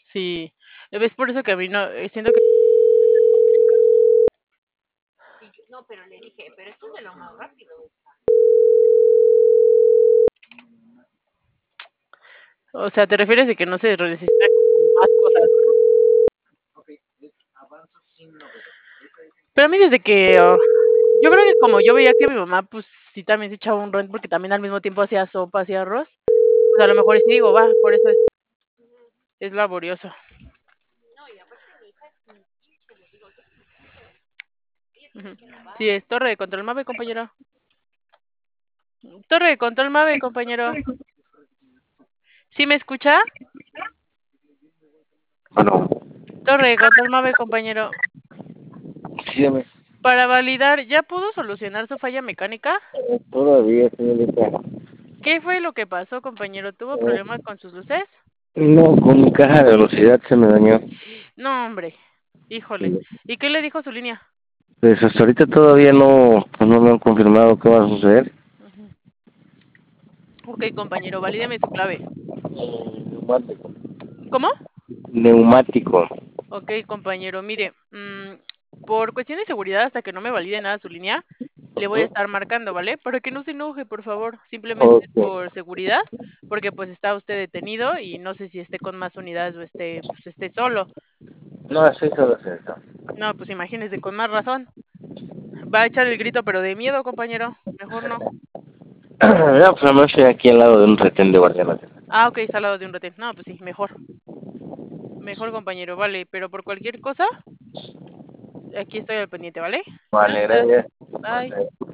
Sí, es por eso que a mí no, siento que es complicado. No, pero le dije, pero esto es de lo más rápido. O sea, te refieres de que no se necesita como más cosas, ¿no? Pero a mí desde que, yo creo que como yo veía que mi mamá, pues sí también se echaba un rent porque también al mismo tiempo hacía sopa, hacía arroz, pues a lo mejor y sí digo, va, por eso es laborioso. No, y aparte mi hija es un pinche, le digo, tú eres un pinche. Ella Ujú. tiene que lavar. Sí, es torre de control MAVE, compañero. Torre de control MAVE, compañero. ¿Sí me escucha? Bueno, Torre de control MAVE, compañero. sígueme. Para validar, ¿ya pudo solucionar su falla mecánica? Todavía, señorita. ¿Qué fue lo que pasó, compañero? ¿Tuvo problemas con sus luces? No, con mi caja de velocidad se me dañó. No, hombre. Híjole. ¿Y qué le dijo su línea? Pues hasta ahorita todavía no, pues no me han confirmado qué va a suceder. Ujú. Ok, compañero, valídeme su clave. Neumático. ¿Cómo? Neumático. Ok, compañero, mire, por cuestión de seguridad, hasta que no me valide nada su línea, le voy a estar marcando, ¿vale? Para que no se enoje, por favor. Simplemente es Ok. por seguridad, porque pues está usted detenido y no sé si esté con más unidades o esté solo. No, así solo es eso. No, pues imagínese, con más razón. Va a echar el grito, pero de miedo, compañero. Mejor no. Ya, pues no estoy aquí al lado de un retén de Guardia Nacional. Ah, ok, está al lado de un retén. No, pues sí, mejor. Mejor, compañero, vale. Pero por cualquier cosa, aquí estoy al pendiente, ¿vale? Vale, Gracias. gracias. Bye.